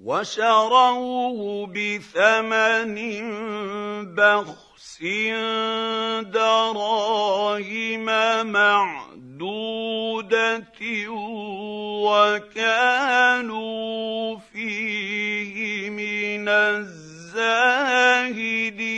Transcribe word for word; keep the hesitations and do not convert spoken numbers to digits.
وشروه بثمن بخس دراهم معدودة وكانوا فيه من الزاهدين.